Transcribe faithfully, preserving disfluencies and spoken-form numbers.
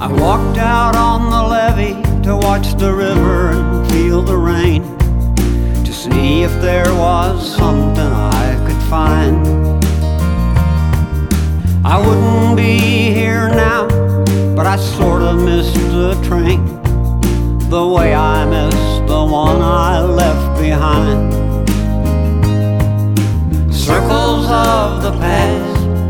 I walked out on the levee to watch the river and feel the rain, to see if there was something I could find. I wouldn't be here now, but I sort of missed the train, the way I missed the one I left behind. Circles of the past